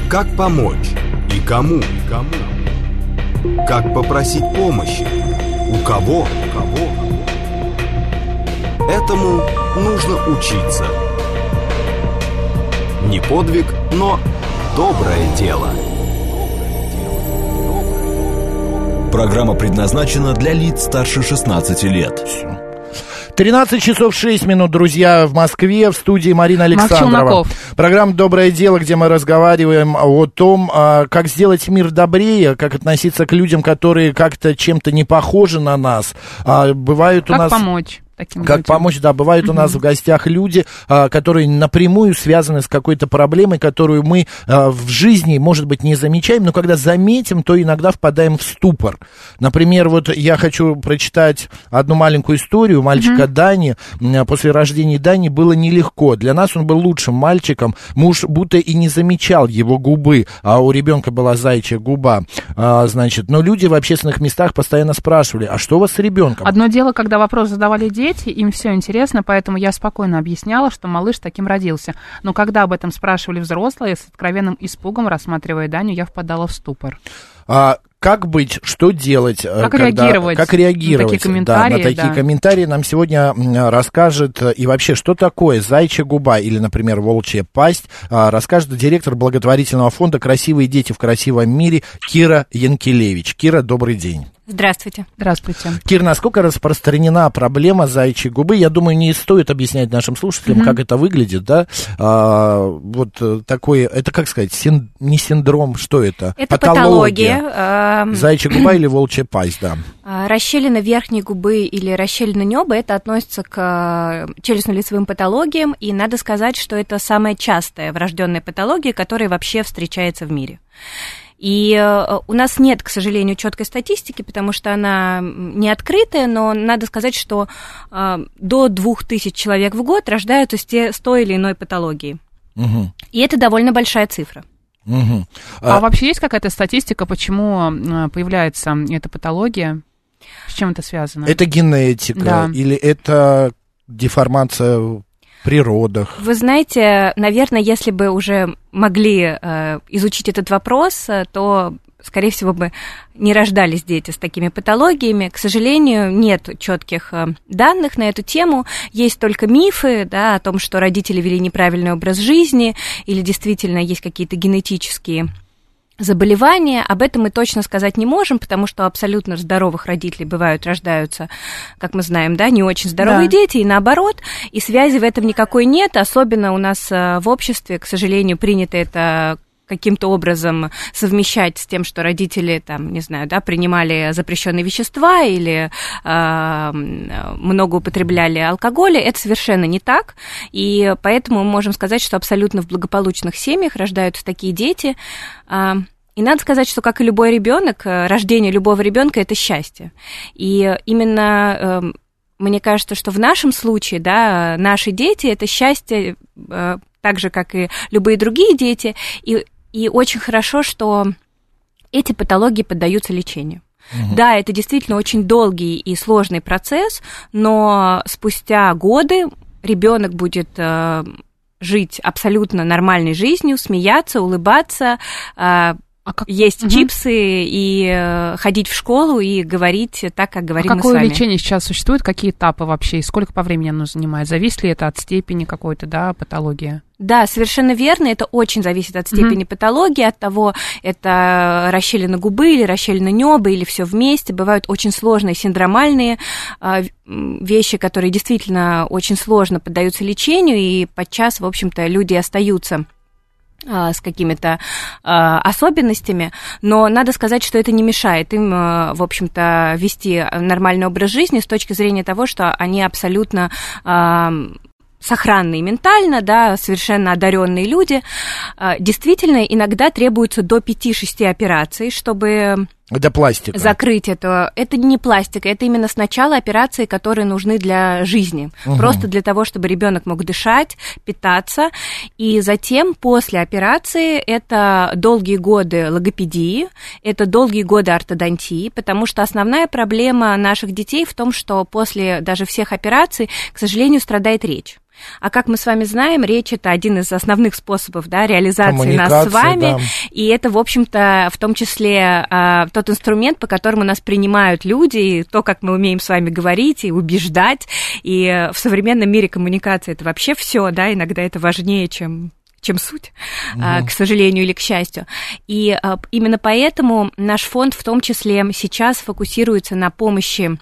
Как помочь и кому? Как попросить помощи? У кого? Этому нужно учиться. Не подвиг, но доброе дело. Программа предназначена для лиц старше 16 лет. 13 часов 6 минут, друзья, в Москве, в студии Марина Александрова. Программа «Доброе дело», где мы разговариваем о том, как сделать мир добрее, как относиться к людям, которые как-то чем-то не похожи на нас. Бывают у нас... помочь? Как помочь, да, бывают у нас в гостях люди, которые напрямую связаны с какой-то проблемой, которую мы в жизни, может быть, не замечаем, но когда заметим, то иногда впадаем в ступор. Например, вот я хочу прочитать одну маленькую историю мальчика Дани. После рождения Дани было нелегко. Для нас он был лучшим мальчиком. Муж будто и не замечал его губы, а у ребенка была заячья губа. Значит, но люди в общественных местах постоянно спрашивали, а что у вас с ребенком? Одно дело, когда вопрос задавали дети, им все интересно, поэтому я спокойно объясняла, что малыш таким родился. Но когда об этом спрашивали взрослые, с откровенным испугом, рассматривая Даню, я впадала в ступор. Как быть, что делать? Как реагировать на такие комментарии? На такие комментарии нам сегодня расскажет и вообще, что такое заячья губа или, например, волчья пасть, расскажет директор благотворительного фонда «Красивые дети в красивом мире» Кира Янкелевич. Кира, добрый день. Здравствуйте. Здравствуйте. Кира, насколько распространена проблема заячьей губы? Я думаю, не стоит объяснять нашим слушателям, как это выглядит, да? Вот такое, это, как сказать, не синдром, что это? Это патология. Заячья губа или волчья пасть, да. Расщелина верхней губы или расщелина неба, это относится к челюстно-лицевым патологиям, и надо сказать, что это самая частая врожденная патология, которая вообще встречается в мире. И у нас нет, к сожалению, четкой статистики, потому что она не открытая, но надо сказать, что до 2000 человек в год рождаются с той или иной патологией. И это довольно большая цифра. А вообще есть какая-то статистика, почему появляется эта патология? С чем это связано? Это генетика или это деформация в природах? Вы знаете, наверное, если бы уже могли изучить этот вопрос, то, скорее всего, бы не рождались дети с такими патологиями. К сожалению, нет четких данных на эту тему. Есть только мифы, да, о том, что родители вели неправильный образ жизни или действительно есть какие-то генетические заболевания. Об этом мы точно сказать не можем, потому что абсолютно здоровых родителей рождаются, как мы знаем, да, не очень здоровые дети, и наоборот, и связи в этом никакой нет, особенно у нас в обществе, к сожалению, принято это каким-то образом совмещать с тем, что родители, там, не знаю, да, принимали запрещенные вещества или много употребляли алкоголя. Это совершенно не так, и поэтому мы можем сказать, что абсолютно в благополучных семьях рождаются такие дети. И надо сказать, что, как и любой ребенок, рождение любого ребенка – это счастье. И именно мне кажется, что в нашем случае, да, наши дети – это счастье так же, как и любые другие дети. И очень хорошо, что эти патологии поддаются лечению. Да, это действительно очень долгий и сложный процесс, но спустя годы ребенок будет жить абсолютно нормальной жизнью, смеяться, улыбаться, есть чипсы и ходить в школу и говорить так, как говорим мы с вами. Какое лечение сейчас существует? Какие этапы вообще? И сколько по времени оно занимает? Зависит ли это от степени какой-то, да, патологии? Да, совершенно верно. Это очень зависит от степени патологии, от того, это расщелина губы или расщелина неба, или все вместе. Бывают очень сложные синдромальные вещи, которые действительно очень сложно поддаются лечению, и подчас, в общем-то, люди остаются с какими-то особенностями, но надо сказать, что это не мешает им, в общем-то, вести нормальный образ жизни с точки зрения того, что они абсолютно сохранные ментально, да, совершенно одаренные люди. Действительно, иногда требуется до 5-6 операций, чтобы это пластика. Закрыть это. Это не пластика, это именно сначала операции, которые нужны для жизни. Просто для того, чтобы ребенок мог дышать, питаться. И затем, после операции, это долгие годы логопедии, это долгие годы ортодонтии, потому что основная проблема наших детей в том, что после даже всех операций, к сожалению, страдает речь. А как мы с вами знаем, речь – это один из основных способов, да, реализации нас с вами, да. И это, в общем-то, в том числе тот инструмент, по которому нас принимают люди, и то, как мы умеем с вами говорить и убеждать, и в современном мире коммуникации это вообще все, да, иногда это важнее, чем суть, к сожалению или к счастью. И именно поэтому наш фонд в том числе сейчас фокусируется на помощи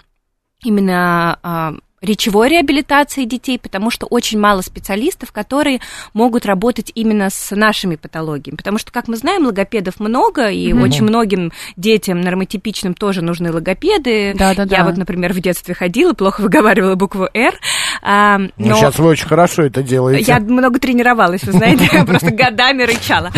именно речевой реабилитации детей, потому что очень мало специалистов, которые могут работать именно с нашими патологиями. Потому что, как мы знаем, логопедов много, и очень многим детям нормотипичным тоже нужны логопеды. Я вот, например, в детстве ходила, плохо выговаривала букву «Р». Но сейчас вы очень хорошо это делаете. Я много тренировалась, вы знаете, просто годами рычала.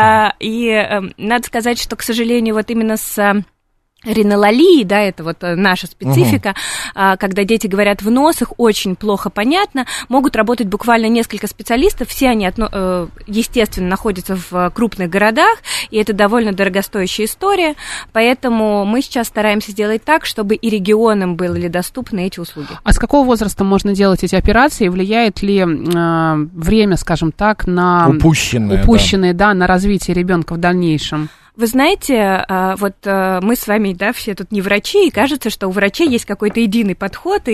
И надо сказать, что, к сожалению, вот именно с ринололией, да, это вот наша специфика, когда дети говорят в нос, их очень плохо понятно, могут работать буквально несколько специалистов, все они, естественно, находятся в крупных городах, и это довольно дорогостоящая история, поэтому мы сейчас стараемся сделать так, чтобы и регионам были доступны эти услуги. А с какого возраста можно делать эти операции? Влияет ли время, скажем так, на упущенные, да, на развитие ребенка в дальнейшем? Вы знаете, вот мы с вами, да, все тут не врачи, и кажется, что у врачей есть какой-то единый подход,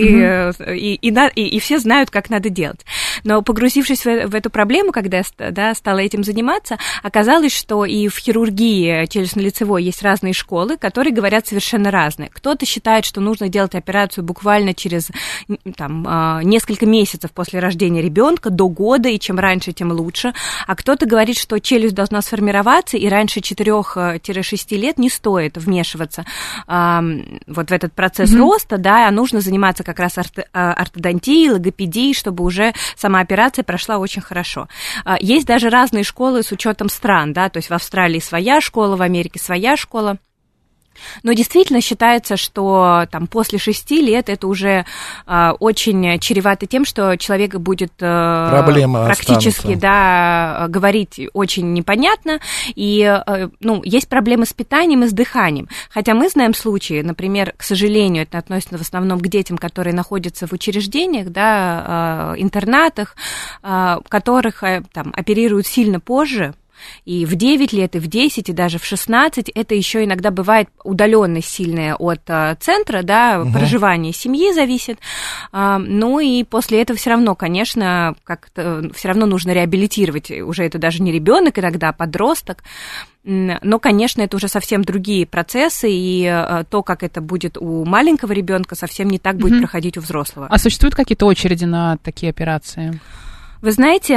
и все знают, как надо делать. Но погрузившись в эту проблему, когда я стала этим заниматься, оказалось, что и в хирургии челюстно-лицевой есть разные школы, которые говорят совершенно разные. Кто-то считает, что нужно делать операцию буквально через несколько месяцев после рождения ребенка, до года, и чем раньше, тем лучше. А кто-то говорит, что челюсть должна сформироваться, и раньше 4-6 лет не стоит вмешиваться вот в этот процесс роста, да, а нужно заниматься как раз ортодонтией, логопедией, чтобы уже сама операция прошла очень хорошо. Есть даже разные школы с учетом стран, да, то есть в Австралии своя школа, в Америке своя школа. Но действительно считается, что там, после 6 лет это уже очень чревато тем, что человек будет практически говорить очень непонятно, и есть проблемы с питанием и с дыханием. Хотя мы знаем случаи, например, к сожалению, это относится в основном к детям, которые находятся в учреждениях, да, интернатах, которых там оперируют сильно позже. И в 9 лет, и в 10, и даже в 16 это еще иногда бывает удаленность сильная от центра, да, проживание семьи зависит. Ну и после этого все равно, конечно, как-то все равно нужно реабилитировать. Уже это даже не ребенок иногда, а подросток. Но, конечно, это уже совсем другие процессы, и то, как это будет у маленького ребенка, совсем не так будет проходить у взрослого. А существуют какие-то очереди на такие операции? Вы знаете,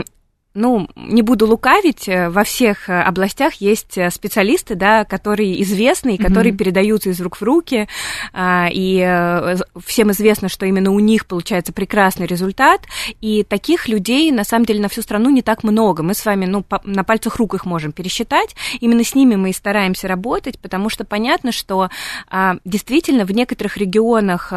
не буду лукавить, во всех областях есть специалисты, да, которые известны, и которые передаются из рук в руки, и всем известно, что именно у них получается прекрасный результат, и таких людей, на самом деле, на всю страну не так много. Мы с вами, на пальцах рук их можем пересчитать, именно с ними мы и стараемся работать, потому что понятно, что действительно в некоторых регионах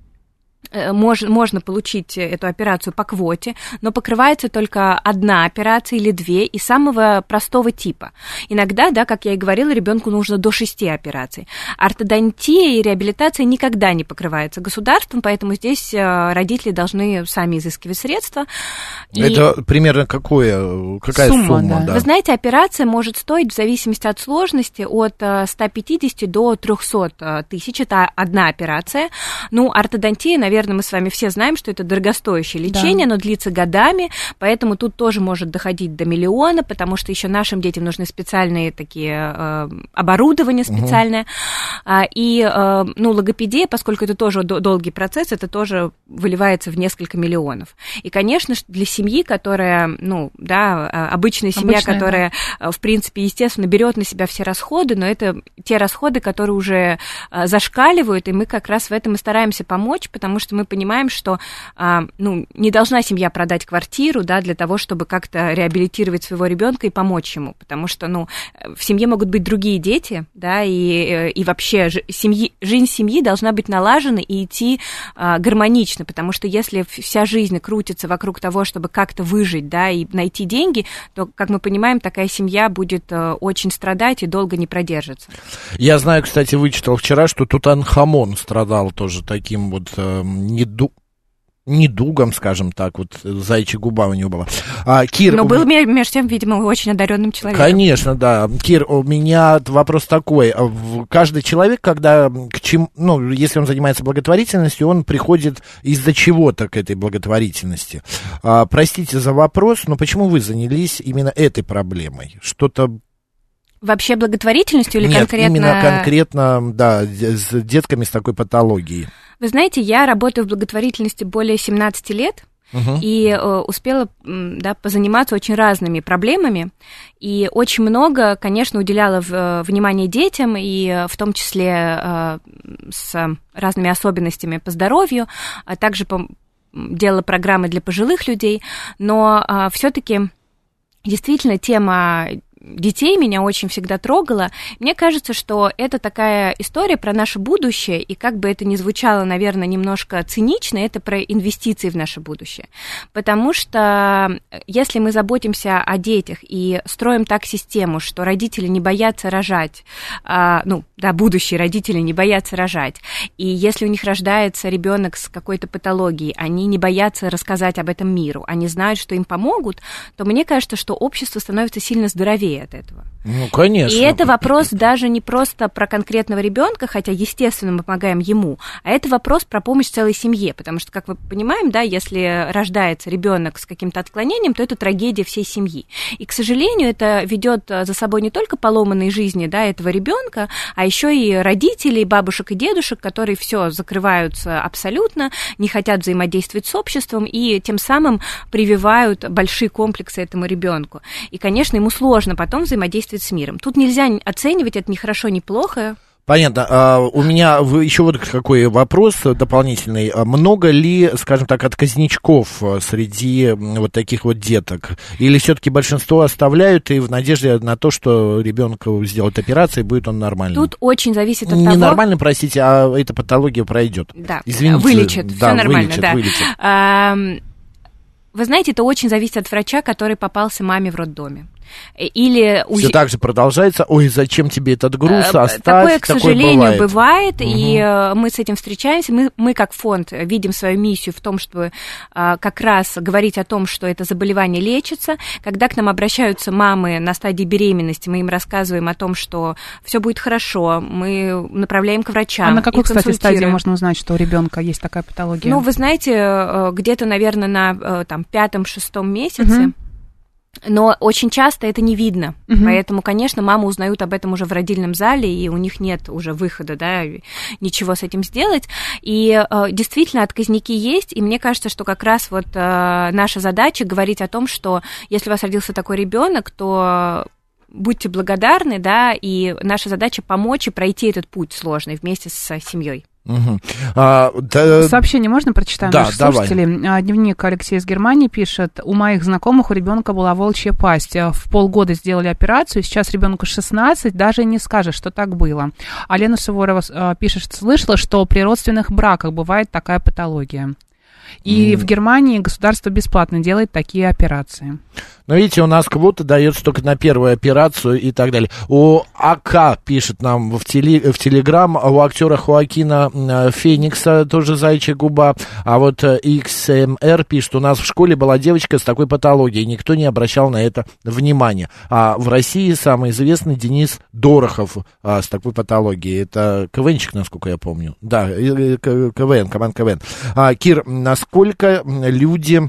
можно получить эту операцию по квоте, но покрывается только одна операция или 2 и самого простого типа. Иногда, да, как я и говорила, ребенку нужно до 6 операций. Ортодонтия и реабилитация никогда не покрывается государством, поэтому здесь родители должны сами изыскивать средства. Это примерно какая сумма? Да. Вы знаете, операция может стоить в зависимости от сложности от 150 до 300 тысяч. Это одна операция. Ортодонтия, наверное, мы с вами все знаем, что это дорогостоящее лечение, но длится годами, поэтому тут тоже может доходить до миллиона, потому что еще нашим детям нужны специальные такие оборудования специальное. И логопедия, поскольку это тоже долгий процесс, это тоже выливается в несколько миллионов. И, конечно, для семьи, которая, обычная семья, которая, в принципе, естественно, берет на себя все расходы, но это те расходы, которые уже зашкаливают, и мы как раз в этом и стараемся помочь, потому что мы понимаем, что не должна семья продать квартиру, да, для того, чтобы как-то реабилитировать своего ребенка и помочь ему, потому что, в семье могут быть другие дети, да, и вообще жизнь семьи должна быть налажена и идти гармонично, потому что если вся жизнь крутится вокруг того, чтобы как-то выжить, да, и найти деньги, то, как мы понимаем, такая семья будет очень страдать и долго не продержится. Я знаю, кстати, вычитал вчера, что Тутанхамон страдал тоже таким вот недугом, скажем так, вот заячья губа у него была. Кир... Но был, между тем, видимо, очень одаренным человеком. Конечно, да. Кир, у меня вопрос такой. Каждый человек, когда к чему, ну, если он занимается благотворительностью, он приходит из-за чего-то к этой благотворительности. Простите за вопрос, но почему вы занялись именно этой проблемой? Что-то... Вообще благотворительностью или Нет, конкретно? Именно конкретно, да, с детками с такой патологией. Вы знаете, я работаю в благотворительности более 17 лет. И успела, да, позаниматься очень разными проблемами, и очень много, конечно, уделяла внимания детям, и в том числе с разными особенностями по здоровью, а также делала программы для пожилых людей, но все-таки действительно тема детей меня очень всегда трогала. Мне кажется, что это такая история про наше будущее, и как бы это ни звучало, наверное, немножко цинично, это про инвестиции в наше будущее. Потому что если мы заботимся о детях и строим так систему, что родители не боятся рожать, будущие родители не боятся рожать, и если у них рождается ребенок с какой-то патологией, они не боятся рассказать об этом миру, они знают, что им помогут, то мне кажется, что общество становится сильно здоровее от этого. Ну, конечно. И это вопрос даже не просто про конкретного ребенка, хотя, естественно, мы помогаем ему, а это вопрос про помощь целой семье, потому что, как мы понимаем, да, если рождается ребенок с каким-то отклонением, то это трагедия всей семьи. И, к сожалению, это ведет за собой не только поломанные жизни, да, этого ребенка, а еще и родителей, бабушек и дедушек, которые все закрываются абсолютно, не хотят взаимодействовать с обществом и тем самым прививают большие комплексы этому ребенку. И, конечно, ему сложно потом взаимодействовать с миром. Тут нельзя оценивать это ни хорошо, ни плохо. Понятно. У меня еще вот какой вопрос дополнительный. Много ли, скажем так, отказничков среди вот таких вот деток? Или все-таки большинство оставляют и в надежде на то, что ребенку сделают операцию, и будет он нормальным? Тут очень зависит от того... Не нормальным, простите, а эта патология пройдет. Да, извините. Вылечит, да, все нормально, вылечит. Вы знаете, это очень зависит от врача, который попался маме в роддоме. Или все так же продолжается. Ой, зачем тебе этот груз? Оставь. Такое, к сожалению, бывает. И мы с этим встречаемся. Мы как фонд видим свою миссию в том, чтобы как раз говорить о том, что это заболевание лечится. Когда к нам обращаются мамы на стадии беременности, мы им рассказываем о том, что все будет хорошо, мы направляем к врачам. А на какой, кстати, стадии можно узнать, что у ребенка есть такая патология? Ну, вы знаете, где-то, наверное, на 5-6 месяце. Но очень часто это не видно, поэтому, конечно, мамы узнают об этом уже в родильном зале, и у них нет уже выхода, да, ничего с этим сделать. И действительно, отказники есть, и мне кажется, что как раз вот наша задача говорить о том, что если у вас родился такой ребенок, то будьте благодарны, да, и наша задача помочь и пройти этот путь сложный вместе с семьей. Сообщение можно прочитать? Да, наши слушатели? Дневник Алексея из Германии пишет: у моих знакомых у ребенка была волчья пасть. В полгода сделали операцию, сейчас ребенку 16, даже не скажешь, что так было. А Лена Суворова пишет: слышала, что при родственных браках бывает такая патология. И в Германии государство бесплатно делает такие операции. Но видите, у нас квота дается только на первую операцию и так далее. У АК пишет нам в Телеграм, у актера Хоакина Феникса тоже заячья губа. А вот XMR пишет: у нас в школе была девочка с такой патологией, никто не обращал на это внимания. А в России самый известный Денис Дорохов с такой патологией. Это КВНчик, насколько я помню. Да, КВН, команд КВН. Кир, насколько люди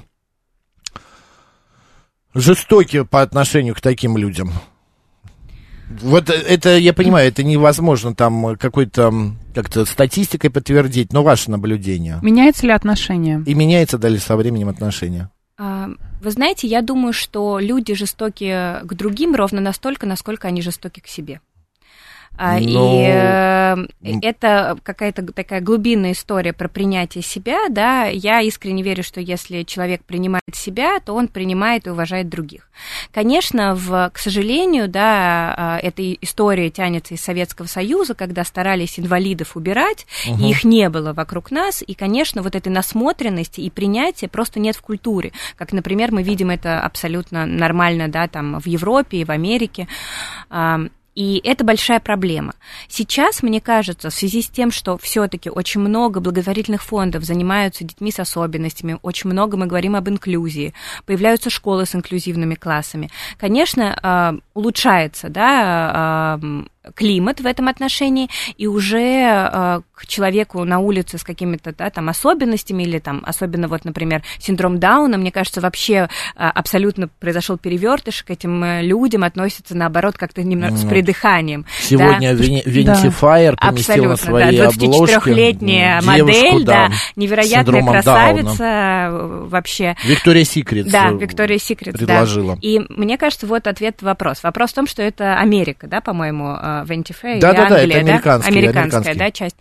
жестоки по отношению к таким людям? Вот это, я понимаю, это невозможно там какой-то как-то статистикой подтвердить, но ваше наблюдение. Меняется ли отношение? И меняется ли со временем отношение? Вы знаете, я думаю, что люди жестоки к другим ровно настолько, насколько они жестоки к себе. И это какая-то такая глубинная история про принятие себя, да, я искренне верю, что если человек принимает себя, то он принимает и уважает других. Конечно, к сожалению, да, эта история тянется из Советского Союза, когда старались инвалидов убирать, и их не было вокруг нас, и, конечно, вот этой насмотренности и принятия просто нет в культуре, как, например, мы видим это абсолютно нормально, да, там, в Европе и в Америке. И это большая проблема. Сейчас, мне кажется, в связи с тем, что все-таки очень много благотворительных фондов занимаются детьми с особенностями, очень много мы говорим об инклюзии, появляются школы с инклюзивными классами, конечно, улучшается, да, климат в этом отношении, и уже к человеку на улице с какими-то, да, там особенностями или там особенно вот, например, синдром Дауна, мне кажется, вообще абсолютно произошел перевертыш, к этим людям относятся наоборот как-то немного с придыханием. Сегодня да? Vanity Fair поместил на своей обложке 24-летняя модель, да, невероятная красавица вообще. Виктория Секретс. Да, Виктория Секретс предложила. Да. И мне кажется, вот ответ вопрос. Вопрос в том, что это Америка, да, по-моему, Vanity Fair, да, или Англия, это американская, да, часть.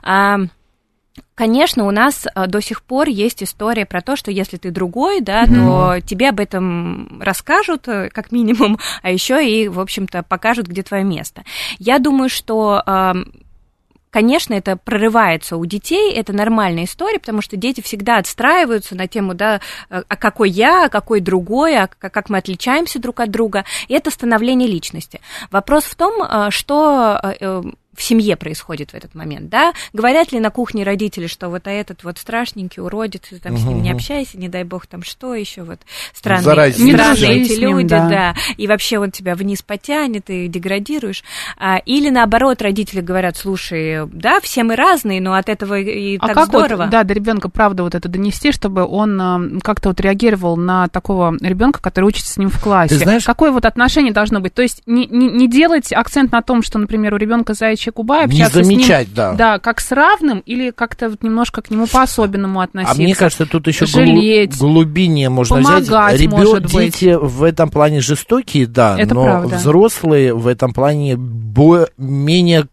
Конечно, у нас до сих пор есть история про то, что если ты другой, да, то тебе об этом расскажут, как минимум, а еще и, в общем-то, покажут, где твое место. Я думаю, что... Конечно, это прорывается у детей, это нормальная история, потому что дети всегда отстраиваются на тему, да, а какой я, а какой другой, а как мы отличаемся друг от друга, и это становление личности. Вопрос в том, что в семье происходит в этот момент, да, говорят ли на кухне родители, что вот этот вот страшненький уродец, ты там с ним не общайся, не дай бог там что еще, вот странные эти люди, да, и вообще он тебя вниз потянет, и деградируешь, или наоборот родители говорят, слушай, да, все мы разные, но от этого и так здорово. Вот, да, до ребенка правда вот это донести, чтобы он как-то вот реагировал на такого ребенка, который учится с ним в классе. Ты знаешь, какое вот отношение должно быть? То есть не делать акцент на том, что, например, у ребенка заячья губа, общаться не замечать, с ним, да, как с равным, или как-то вот немножко к нему по-особенному относиться. А мне кажется, тут еще жалеть, глубиннее можно взять. Дети в этом плане жестокие, да, это но правда. Взрослые в этом плане менее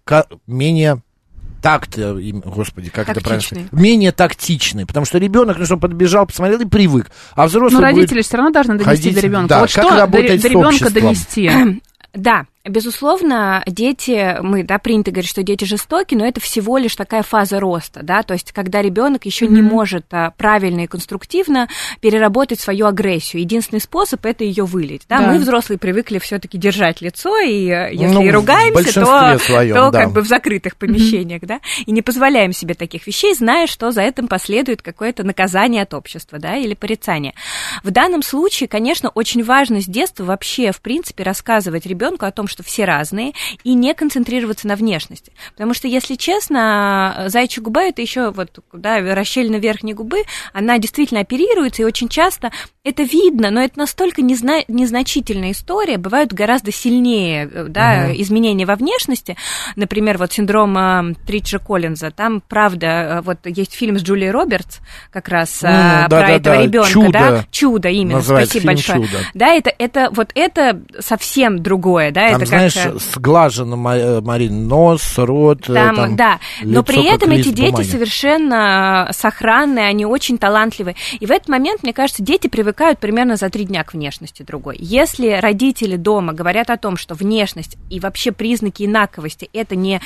господи, как это правильно? Менее тактичный, потому что ребенок, ну что, подбежал, посмотрел и привык, а взрослый. Но родители все равно должны донести до ребенка. Да, вот как что работать до ребенка донести? Да, безусловно, дети, принято говорить, что дети жестоки, но это всего лишь такая фаза роста, да, то есть когда ребенок еще не может правильно и конструктивно переработать свою агрессию. Единственный способ — это ее вылить, да? Мы, взрослые, привыкли все-таки держать лицо, и если и ругаемся, то как бы в закрытых помещениях, да, и не позволяем себе таких вещей, зная, что за этим последует какое-то наказание от общества, да, или порицание. В данном случае, конечно, очень важно с детства вообще, в принципе, рассказывать ребенку о том, что все разные, и не концентрироваться на внешности. Потому что, если честно, заячья губа — это еще вот, да, расщелина верхней губы, она действительно оперируется, и очень часто это видно, но это настолько незначительная история, бывают гораздо сильнее, да, изменения во внешности. Например, вот синдром Триджа Коллинза, там, правда, вот есть фильм с Джулией Робертс, как раз про этого ребенка, да, «Чудо», именно, спасибо большое. «Чудо». Да, это совсем другое, да, там, это знаешь, сглажено, Марин, нос, рот, там, да, но при этом эти дети бумаги. Совершенно сохранные, они очень талантливые, и в этот момент, мне кажется, дети привыкают примерно за 3 дня к внешности другой. Если родители дома говорят о том, что внешность и вообще признаки инаковости — это не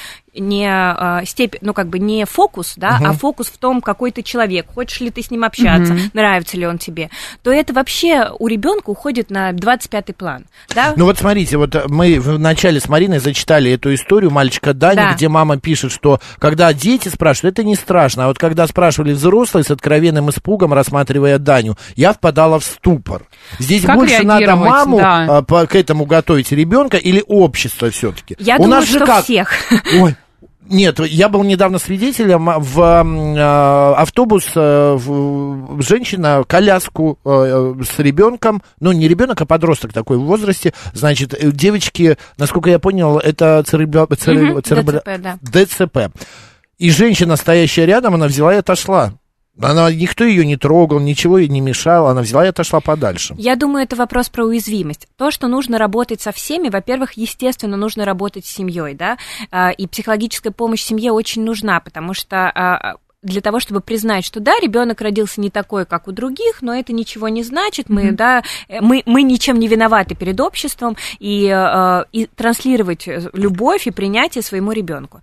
степень, ну, как бы не фокус, да, а фокус в том, какой ты человек, хочешь ли ты с ним общаться, нравится ли он тебе, то это вообще у ребенка уходит на 25-й план, да? Ну вот смотрите, вот мы вначале с Мариной зачитали эту историю мальчика Дани, где мама пишет, что когда дети спрашивают, это не страшно, а вот когда спрашивали взрослые с откровенным испугом, рассматривая Даню, я впадала в ступор. Здесь как больше надо маму к этому готовить, ребенка или общество все-таки? Я думаю, что всех. Ой. Нет, я был недавно свидетелем в автобус, женщина, коляску с ребенком, ну, не ребенок, а подросток такой в возрасте, значит, девочки, насколько я понял, это ДЦП. И женщина, стоящая рядом, она взяла и отошла. Никто ее не трогал, ничего ей не мешало, она взяла и отошла подальше. Я думаю, это вопрос про уязвимость. То, что нужно работать со всеми, во-первых, естественно, нужно работать с семьей, да, и психологическая помощь семье очень нужна, потому что для того, чтобы признать, что да, ребенок родился не такой, как у других, но это ничего не значит, мы ничем не виноваты перед обществом, и транслировать любовь и принятие своему ребенку.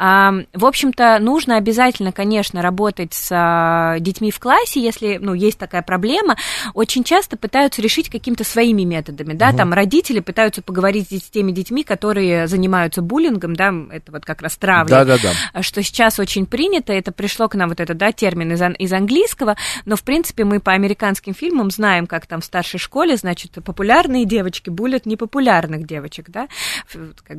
В общем-то, нужно обязательно, конечно, работать с детьми в классе, если, есть такая проблема. Очень часто пытаются решить какими-то своими методами, да, там родители пытаются поговорить с теми детьми, которые занимаются буллингом, да, это вот как раз травля, что сейчас очень принято, это пришло к нам вот этот, да, термин из английского, но, в принципе, мы по американским фильмам знаем, как там в старшей школе, значит, популярные девочки булят непопулярных девочек, да, как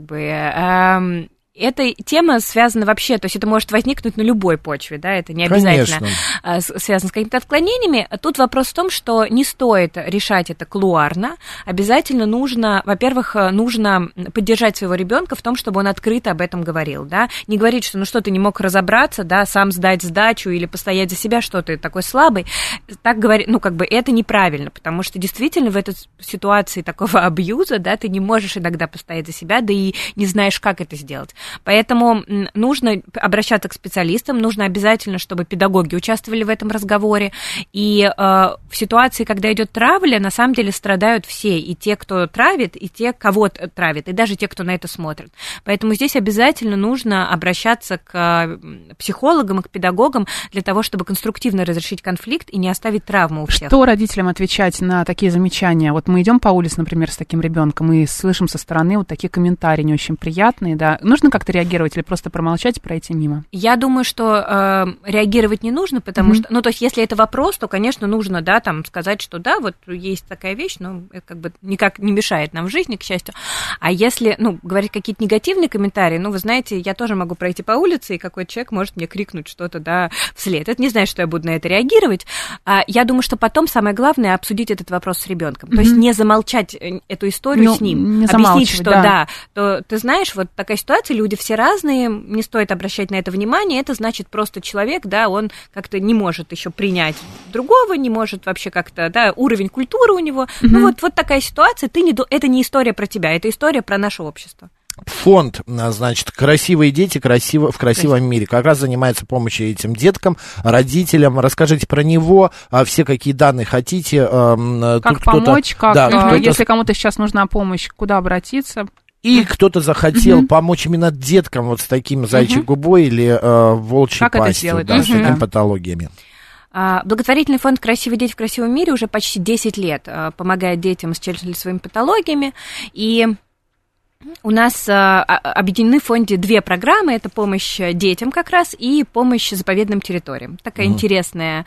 бы... Эта тема связана вообще, то есть это может возникнуть на любой почве, да, это не обязательно связано с какими-то отклонениями. Тут вопрос в том, что не стоит решать это кулуарно, обязательно нужно, во-первых, нужно поддержать своего ребенка в том, чтобы он открыто об этом говорил, да, не говорить, что что ты не мог разобраться, да, сам сдать сдачу или постоять за себя, что ты такой слабый, так говорить, это неправильно, потому что действительно в этой ситуации такого абьюза, да, ты не можешь иногда постоять за себя, да и не знаешь, как это сделать. Поэтому нужно обращаться к специалистам, нужно обязательно, чтобы педагоги участвовали в этом разговоре. И в ситуации, когда идет травля, на самом деле страдают все, и те, кто травит, и те, кого травит, и даже те, кто на это смотрит. Поэтому здесь обязательно нужно обращаться к психологам и к педагогам для того, чтобы конструктивно разрешить конфликт и не оставить травму у всех. Что родителям отвечать на такие замечания? Вот мы идем по улице, например, с таким ребенком и слышим со стороны вот такие комментарии не очень приятные, да. Нужно как-то реагировать или просто промолчать и пройти мимо? Я думаю, что реагировать не нужно, потому что, то есть, если это вопрос, то, конечно, нужно, да, там, сказать, что да, вот есть такая вещь, но это как бы никак не мешает нам в жизни, к счастью. А если, говорить какие-то негативные комментарии, вы знаете, я тоже могу пройти по улице, и какой-то человек может мне крикнуть что-то, да, вслед. Это не значит, что я буду на это реагировать. Я думаю, что потом самое главное обсудить этот вопрос с ребенком. То есть не замолчать эту историю с ним. Не объяснить, что то ты знаешь, вот такая ситуация, люди все разные, не стоит обращать на это внимание, это значит просто человек, да, он как-то не может еще принять другого, не может вообще как-то, да, уровень культуры у него. Вот такая ситуация, это не история про тебя, это история про наше общество. Фонд, значит, «Красивые дети в красивом мире» как раз занимается помощью этим деткам, родителям. Расскажите про него, все какие данные хотите. Как помочь, если кому-то сейчас нужна помощь, куда обратиться. И кто-то захотел помочь именно деткам вот с таким зайчьей губой или волчьей пастью, с такими патологиями. Благотворительный фонд «Красивые дети в красивом мире» уже почти 10 лет помогает детям с челюстно-лицевыми патологиями, и у нас объединены в фонде две программы. Это помощь детям как раз и помощь заповедным территориям. Такая интересная,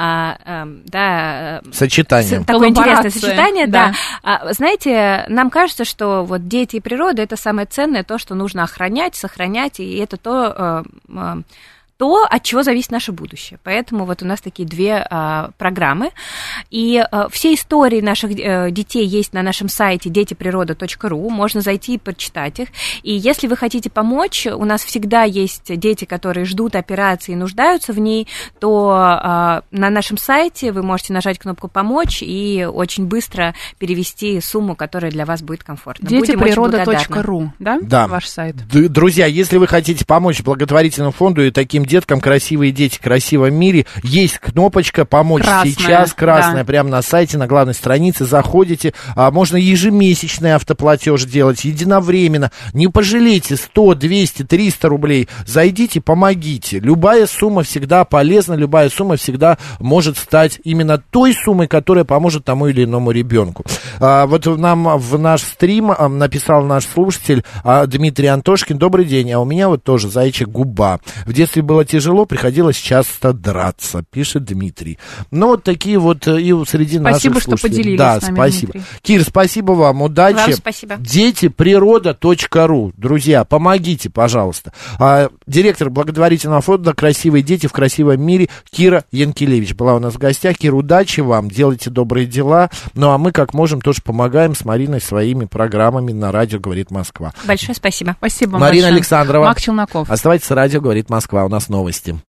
сочетание. Такое интересное сочетание, да. Знаете, нам кажется, что вот дети и природа – это самое ценное, то, что нужно охранять, сохранять, и это то, от чего зависит наше будущее. Поэтому вот у нас такие две программы. И все истории наших детей есть на нашем сайте детиприрода.ру. Можно зайти и прочитать их. И если вы хотите помочь, у нас всегда есть дети, которые ждут операции и нуждаются в ней, то на нашем сайте вы можете нажать кнопку «Помочь» и очень быстро перевести сумму, которая для вас будет комфортна. Детиприрода.ру, да? Да. Ваш сайт. Друзья, если вы хотите помочь благотворительному фонду и таким деткам «Красивые дети в красивом мире», есть кнопочка «Помочь сейчас», красная, прямо на сайте, на главной странице. Заходите, можно ежемесячный автоплатеж делать, единовременно. Не пожалейте 100, 200, 300 рублей. Зайдите, помогите. Любая сумма всегда полезна, любая сумма всегда может стать именно той суммой, которая поможет тому или иному ребенку. Вот нам в наш стрим написал наш слушатель Дмитрий Антошкин: добрый день, а у меня вот тоже зайчья губа. В детстве было тяжело, приходилось часто драться, пишет Дмитрий. Ну, вот такие вот и среди спасибо, наших слушателей. Спасибо, что поделились да, с нами, спасибо. Дмитрий. Кир, спасибо вам, удачи. Вам спасибо. Детиприрода.ру. Друзья, помогите, пожалуйста. Директор благотворительного фонда «Красивые дети в красивом мире» Кира Янкелевич была у нас в гостях. Кир, удачи вам, делайте добрые дела. Ну, а мы, как можем, тоже помогаем с Мариной своими программами на радио «Говорит Москва». Большое спасибо. Спасибо. Марина большое. Александрова. Мак Челноков. Оставайтесь с радио «Говорит Москва». У нас новости.